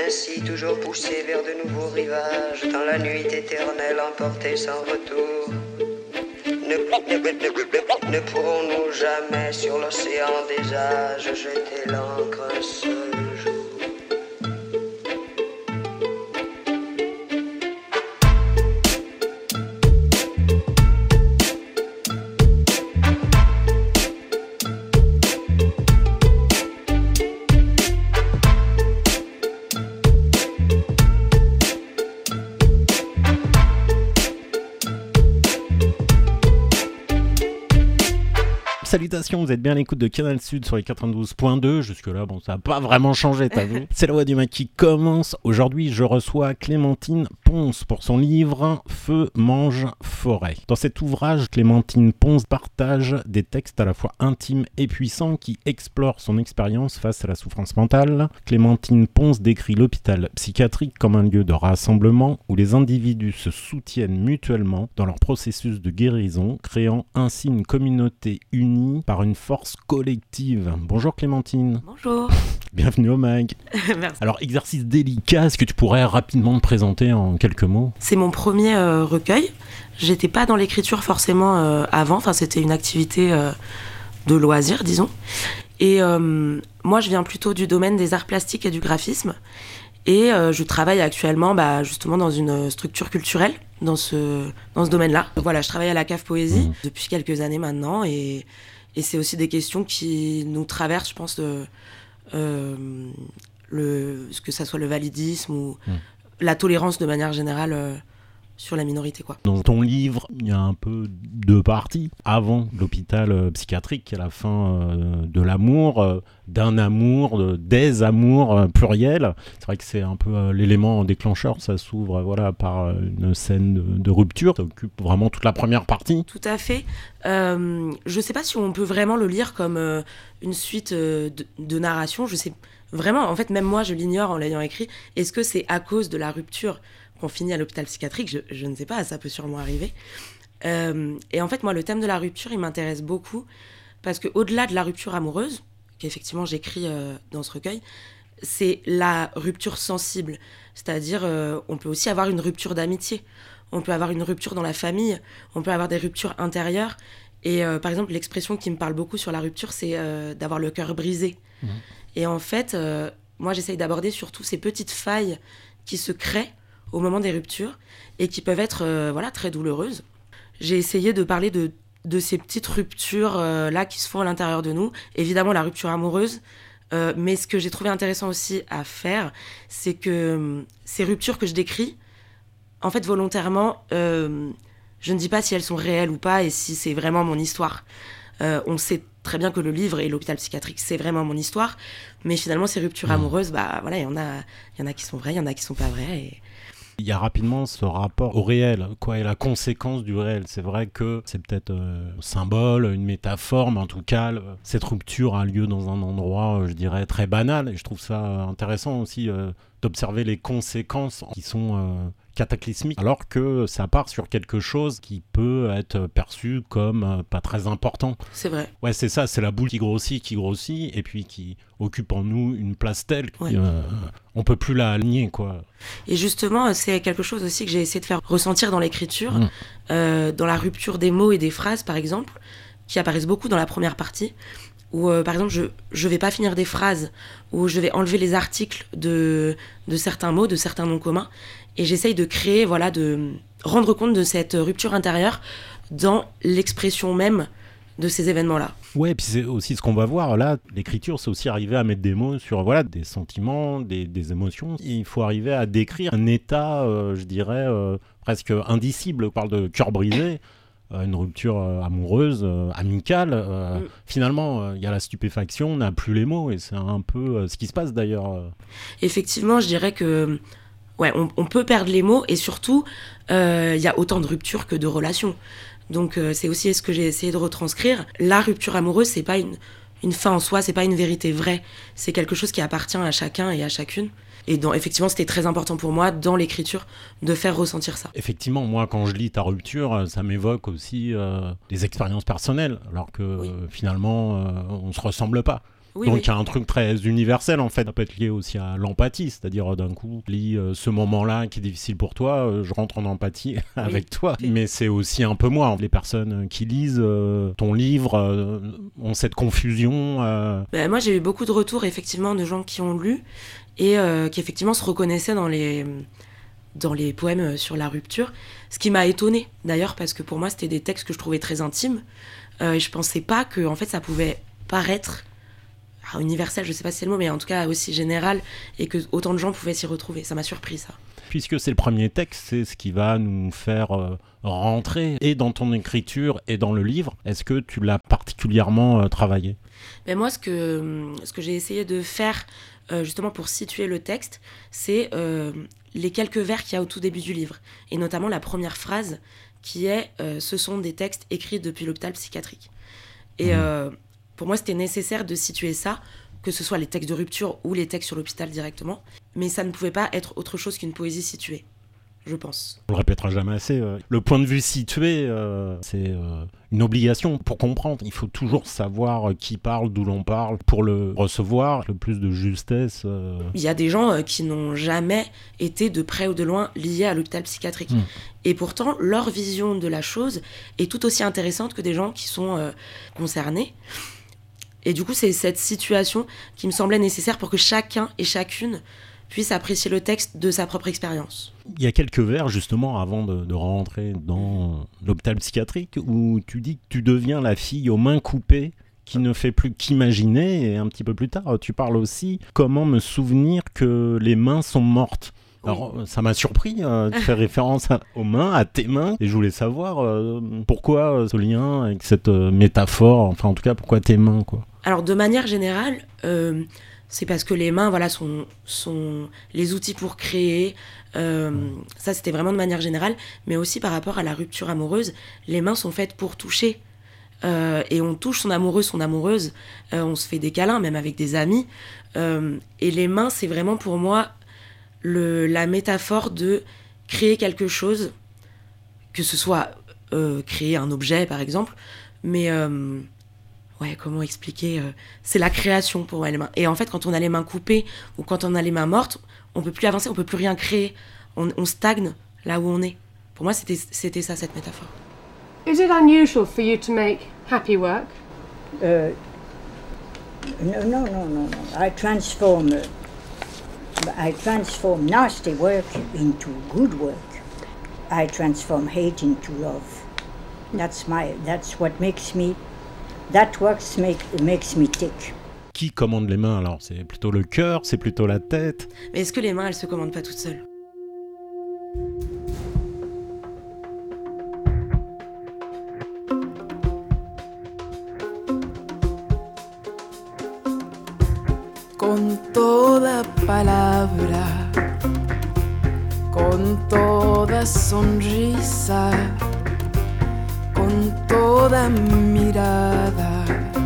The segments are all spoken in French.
ainsi toujours poussé vers de nouveaux rivages, dans la nuit éternelle emportée sans retour. Ne pourrons-nous jamais sur l'océan des âges jeter l'ancre un seul jour? Salutations, vous êtes bien à l'écoute de Canal Sud sur les 92.2. Jusque-là, bon, ça n'a pas vraiment changé, t'as vu? C'est la voix du Mac qui commence. Aujourd'hui, je reçois Clémentine Ponce pour son livre Feu, mange, forêt. Dans cet ouvrage, Clémentine Ponce partage des textes à la fois intimes et puissants qui explorent son expérience face à la souffrance mentale. Clémentine Ponce décrit l'hôpital psychiatrique comme un lieu de rassemblement où les individus se soutiennent mutuellement dans leur processus de guérison, créant ainsi une communauté unie par une force collective. Bonjour Clémentine. Bonjour. Bienvenue au MAG. Merci. Alors, exercice délicat, est-ce que tu pourrais rapidement te présenter en quelques mots? C'est mon premier recueil. J'étais pas dans l'écriture forcément avant, enfin c'était une activité de loisir, disons. Et moi je viens plutôt du domaine des arts plastiques et du graphisme. Et je travaille actuellement justement dans une structure culturelle, dans ce domaine-là. Voilà, je travaille à la Cave Poésie depuis quelques années maintenant, et c'est aussi des questions qui nous traversent, je pense, que ça soit le validisme ou la tolérance de manière générale sur la minorité, quoi. Dans ton livre, il y a un peu deux parties. Avant l'hôpital psychiatrique, à la fin de l'amour, d'un amour, des amours pluriels. C'est vrai que c'est un peu l'élément déclencheur. Ça s'ouvre par une scène de rupture. Ça occupe vraiment toute la première partie. Tout à fait. Je ne sais pas si on peut vraiment le lire comme une suite de narration. Je sais vraiment, en fait, même moi, je l'ignore en l'ayant écrit. Est-ce que c'est à cause de la rupture qu'on finit à l'hôpital psychiatrique? Je ne sais pas, ça peut sûrement arriver. Et en fait, moi, le thème de la rupture, il m'intéresse beaucoup parce qu'au-delà de la rupture amoureuse, qu'effectivement j'écris dans ce recueil, c'est la rupture sensible. C'est-à-dire, on peut aussi avoir une rupture d'amitié, on peut avoir une rupture dans la famille, on peut avoir des ruptures intérieures. Et par exemple, l'expression qui me parle beaucoup sur la rupture, c'est d'avoir le cœur brisé. Et en fait, moi, j'essaye d'aborder surtout ces petites failles qui se créent au moment des ruptures et qui peuvent être très douloureuses. J'ai essayé de parler de ces petites ruptures là qui se font à l'intérieur de nous. Évidemment, la rupture amoureuse, mais ce que j'ai trouvé intéressant aussi à faire, c'est que ces ruptures que je décris, en fait, volontairement, je ne dis pas si elles sont réelles ou pas et si c'est vraiment mon histoire. On sait très bien que le livre et l'hôpital psychiatrique, c'est vraiment mon histoire, mais finalement, ces ruptures amoureuses, il y en a qui sont vraies, il y en a qui sont pas vraies. Et il y a rapidement ce rapport au réel, et la conséquence du réel. C'est vrai que c'est peut-être un symbole, une métaphore, mais en tout cas, cette rupture a lieu dans un endroit, je dirais, très banal. Et je trouve ça intéressant aussi d'observer les conséquences qui sont cataclysmiques, alors que ça part sur quelque chose qui peut être perçu comme pas très important. C'est vrai. Ouais, c'est ça, c'est la boule qui grossit, et puis qui occupe en nous une place telle qu'on peut plus la nier, quoi. Et justement, c'est quelque chose aussi que j'ai essayé de faire ressentir dans l'écriture, dans la rupture des mots et des phrases, par exemple, qui apparaissent beaucoup dans la première partie, où, par exemple, je vais pas finir des phrases, où je vais enlever les articles de certains mots, de certains noms communs, et j'essaye de créer, de rendre compte de cette rupture intérieure dans l'expression même de ces événements-là. Ouais, et puis c'est aussi ce qu'on va voir là, l'écriture, c'est aussi arriver à mettre des mots sur des sentiments, des émotions. Il faut arriver à décrire un état, je dirais, presque indicible. On parle de cœur brisé, une rupture amoureuse, amicale. Finalement, il y a la stupéfaction, on n'a plus les mots, et c'est un peu ce qui se passe d'ailleurs. Effectivement, je dirais que on peut perdre les mots, et surtout, il y a autant de ruptures que de relations. Donc c'est aussi ce que j'ai essayé de retranscrire. La rupture amoureuse, c'est pas une fin en soi, c'est pas une vérité vraie. C'est quelque chose qui appartient à chacun et à chacune. Et effectivement, c'était très important pour moi, dans l'écriture, de faire ressentir ça. Effectivement, moi, quand je lis ta rupture, ça m'évoque aussi des expériences personnelles, alors que finalement, on ne se ressemble pas. Donc il y a un truc très universel en fait, ça peut être lié aussi à l'empathie, c'est-à-dire d'un coup, lis ce moment-là qui est difficile pour toi, je rentre en empathie avec toi, mais c'est aussi un peu moi, les personnes qui lisent ton livre ont cette confusion. Moi j'ai eu beaucoup de retours effectivement de gens qui ont lu et qui effectivement se reconnaissaient dans les poèmes sur la rupture, ce qui m'a étonnée d'ailleurs parce que pour moi c'était des textes que je trouvais très intimes et je pensais pas que en fait ça pouvait paraître universel, je sais pas si c'est le mot, mais en tout cas aussi général, et que autant de gens pouvaient s'y retrouver. Ça m'a surpris, ça. Puisque c'est le premier texte, c'est ce qui va nous faire rentrer et dans ton écriture et dans le livre. Est-ce que tu l'as particulièrement travaillé ? Moi, ce que j'ai essayé de faire, justement pour situer le texte, c'est les quelques vers qu'il y a au tout début du livre, et notamment la première phrase qui est « Ce sont des textes écrits depuis l'hôpital psychiatrique ». Et pour moi, c'était nécessaire de situer ça, que ce soit les textes de rupture ou les textes sur l'hôpital directement. Mais ça ne pouvait pas être autre chose qu'une poésie située, je pense. On le répétera jamais assez. Le point de vue situé, c'est une obligation pour comprendre. Il faut toujours savoir qui parle, d'où l'on parle, pour le recevoir le plus de justesse. Il y a des gens qui n'ont jamais été de près ou de loin liés à l'hôpital psychiatrique. Et pourtant, leur vision de la chose est tout aussi intéressante que des gens qui sont concernés. Et du coup, c'est cette situation qui me semblait nécessaire pour que chacun et chacune puisse apprécier le texte de sa propre expérience. Il y a quelques vers, justement, avant de rentrer dans l'hôpital psychiatrique, où tu dis que tu deviens la fille aux mains coupées qui ne fait plus qu'imaginer. Et un petit peu plus tard, tu parles aussi comment me souvenir que les mains sont mortes. Alors, ça m'a surpris, tu fais référence aux mains, à tes mains, et je voulais savoir pourquoi ce lien avec cette métaphore, enfin en tout cas pourquoi tes mains, quoi. Alors de manière générale, c'est parce que les mains sont les outils pour créer, ça c'était vraiment de manière générale, mais aussi par rapport à la rupture amoureuse, les mains sont faites pour toucher. Et on touche son amoureux, son amoureuse, on se fait des câlins, même avec des amis, et les mains c'est vraiment pour moi la métaphore de créer quelque chose, que ce soit créer un objet par exemple, mais comment expliquer, c'est la création pour moi les mains. Et en fait quand on a les mains coupées ou quand on a les mains mortes, on peut plus avancer, on peut plus rien créer, on stagne là où on est. Pour moi c'était ça cette métaphore. Is it unusual for you to make happy work? No. I transform nasty work into good work. I transform hate into love. That's what makes me. That works makes me tick. Qui commande les mains alors ? C'est plutôt le cœur, c'est plutôt la tête ? Mais est-ce que les mains elles se commandent pas toutes seules ? Con toda palabra, con toda sonrisa, con toda mirada,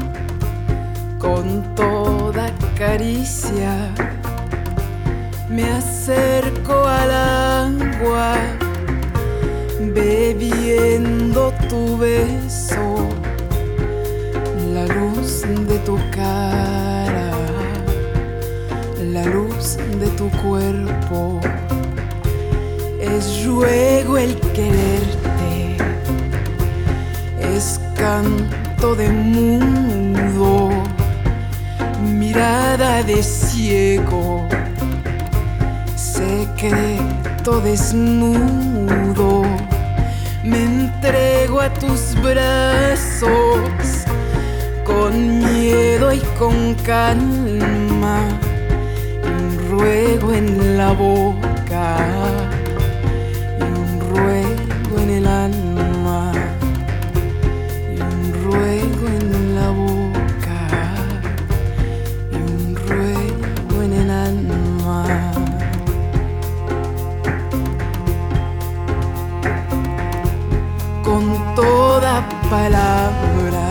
con toda caricia, me acerco al agua, bebiendo tu beso, la luz de tu cara, la luz de tu cuerpo, es ruego el quererte, es canto de mudo, mirada de ciego, secreto desnudo, me entrego a tus brazos, con miedo y con calma, un ruego en la boca y un ruego en el alma, y un ruego en la boca y un ruego en el alma. Con toda palabra,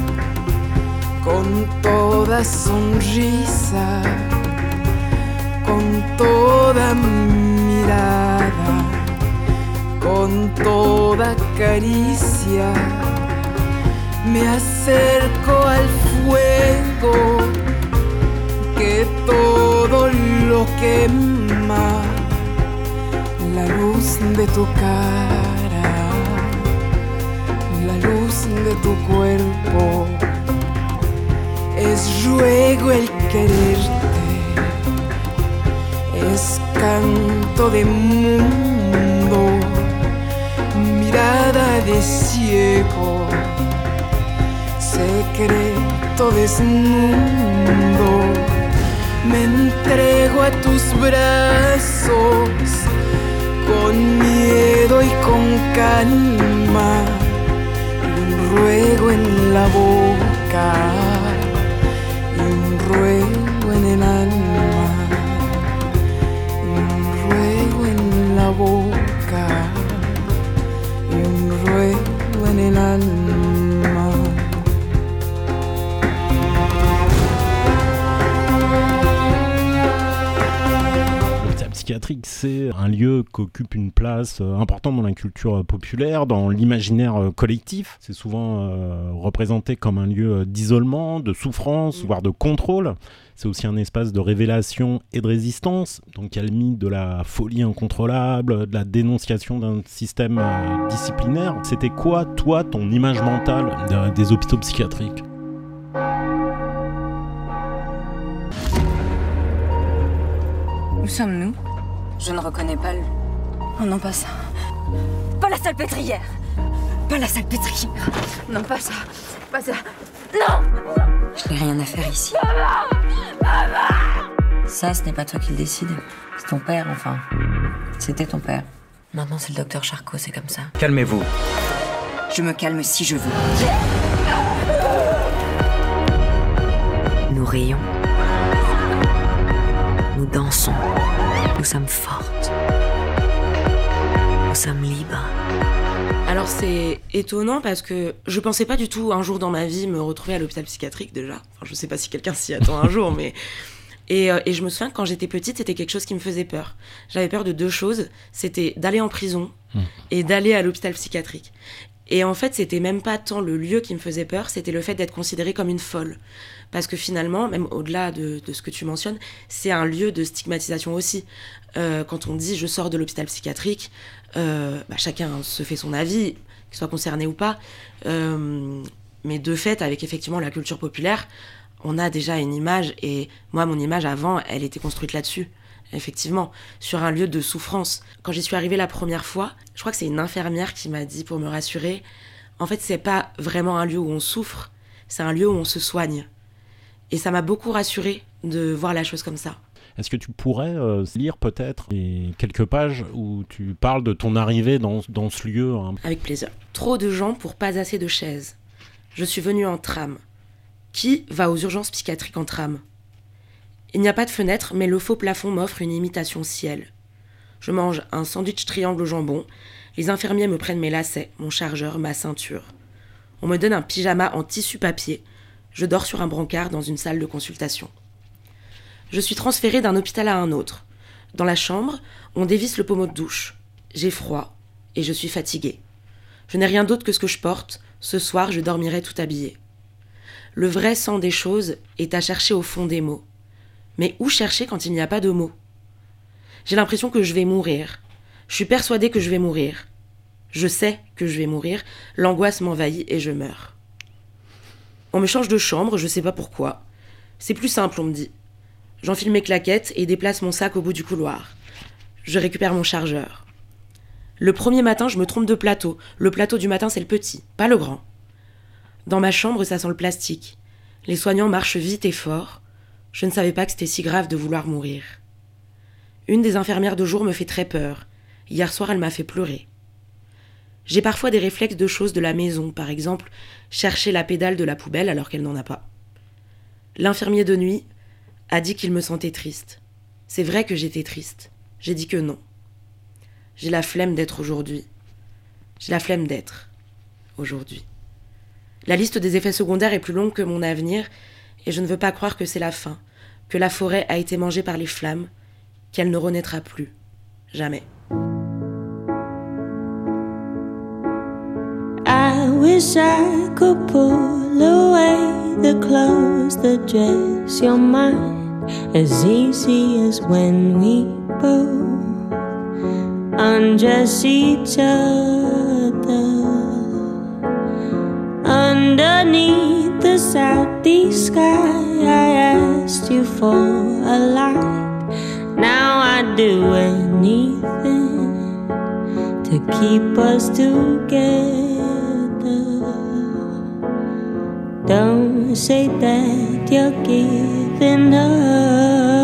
con toda sonrisa, con toda mirada, con toda caricia, me acerco al fuego, que todo lo quema la luz de tu cara, la luz de tu cuerpo. Es ruego el quererte, es canto de mundo, mirada de ciego, secreto desnudo. Me entrego a tus brazos con miedo y con calma, y un ruego en la boca, y un ruego en el alma, y un ruego en la boca, y un ruego en el alma. Psychiatrique, c'est un lieu qu'occupe une place importante dans la culture populaire, dans l'imaginaire collectif. C'est souvent représenté comme un lieu d'isolement, de souffrance, voire de contrôle. C'est aussi un espace de révélation et de résistance. Donc il y a le mythe de la folie incontrôlable, de la dénonciation d'un système disciplinaire. C'était quoi, toi, ton image mentale des hôpitaux psychiatriques ? Où sommes-nous ? Je ne reconnais pas le... Oh non, pas ça. Pas la salpêtrière. Pas la salpêtrière. Non, pas ça. Pas ça. Non ! Je n'ai rien à faire ici. Ça, ce n'est pas toi qui le décide. C'est ton père, enfin. C'était ton père. Maintenant, c'est le docteur Charcot, c'est comme ça. Calmez-vous. Je me calme si je veux. Nous rions. Nous dansons. Nous sommes fortes. Nous sommes libres. Alors c'est étonnant parce que je pensais pas du tout un jour dans ma vie me retrouver à l'hôpital psychiatrique déjà. Enfin, je sais pas si quelqu'un s'y attend un jour, mais... Et je me souviens que quand j'étais petite, c'était quelque chose qui me faisait peur. J'avais peur de deux choses. C'était d'aller en prison et d'aller à l'hôpital psychiatrique. Et en fait, c'était même pas tant le lieu qui me faisait peur, c'était le fait d'être considérée comme une folle. Parce que finalement, même au-delà de ce que tu mentionnes, c'est un lieu de stigmatisation aussi. Quand on dit « je sors de l'hôpital psychiatrique », chacun se fait son avis, qu'il soit concerné ou pas. Mais de fait, avec effectivement la culture populaire, on a déjà une image. Et moi, mon image avant, elle était construite là-dessus. Effectivement, sur un lieu de souffrance. Quand j'y suis arrivée la première fois, je crois que c'est une infirmière qui m'a dit, pour me rassurer, en fait, c'est pas vraiment un lieu où on souffre, c'est un lieu où on se soigne. Et ça m'a beaucoup rassurée de voir la chose comme ça. Est-ce que tu pourrais lire peut-être quelques pages où tu parles de ton arrivée dans ce lieu hein. Avec plaisir. Trop de gens pour pas assez de chaises. Je suis venue en tram. Qui va aux urgences psychiatriques en tram ? Il n'y a pas de fenêtre, mais le faux plafond m'offre une imitation ciel. Je mange un sandwich triangle au jambon. Les infirmiers me prennent mes lacets, mon chargeur, ma ceinture. On me donne un pyjama en tissu papier. Je dors sur un brancard dans une salle de consultation. Je suis transférée d'un hôpital à un autre. Dans la chambre, on dévisse le pommeau de douche. J'ai froid et je suis fatiguée. Je n'ai rien d'autre que ce que je porte. Ce soir, je dormirai tout habillée. Le vrai sang des choses est à chercher au fond des mots. Mais où chercher quand il n'y a pas de mots ? J'ai l'impression que je vais mourir. Je suis persuadée que je vais mourir. Je sais que je vais mourir. L'angoisse m'envahit et je meurs. On me change de chambre, je sais pas pourquoi. C'est plus simple, on me dit. J'enfile mes claquettes et déplace mon sac au bout du couloir. Je récupère mon chargeur. Le premier matin, je me trompe de plateau. Le plateau du matin, c'est le petit, pas le grand. Dans ma chambre, ça sent le plastique. Les soignants marchent vite et fort. Je ne savais pas que c'était si grave de vouloir mourir. Une des infirmières de jour me fait très peur. Hier soir, elle m'a fait pleurer. J'ai parfois des réflexes de choses de la maison, par exemple, chercher la pédale de la poubelle alors qu'elle n'en a pas. L'infirmier de nuit a dit qu'il me sentait triste. C'est vrai que j'étais triste. J'ai dit que non. J'ai la flemme d'être aujourd'hui. J'ai la flemme d'être aujourd'hui. La liste des effets secondaires est plus longue que mon avenir, et je ne veux pas croire que c'est la fin, que la forêt a été mangée par les flammes, qu'elle ne renaîtra plus. Jamais. I wish I could pull away the clothes that dress your mind as easy as when we both undress each other underneath the southeast sky. I asked you for a light. Now I'd do anything to keep us together. Don't say that you're giving up.